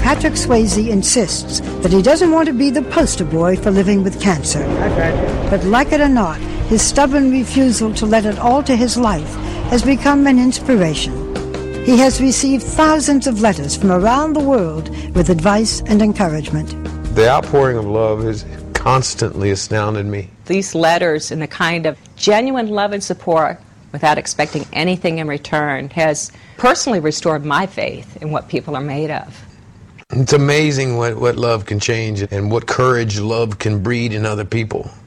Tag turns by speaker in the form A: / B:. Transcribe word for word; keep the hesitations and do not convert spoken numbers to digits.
A: Patrick Swayze insists that he doesn't want to be the poster boy for living with cancer. But like it or not, his stubborn refusal to let it alter his life has become an inspiration. He has received thousands of letters from around the world with advice and encouragement.
B: The outpouring of love has constantly astounded me.
C: These letters and the kind of genuine love and support without expecting anything in return has personally restored my faith in what people are made of.
B: It's amazing what, what love can change and what courage love can breed in other people.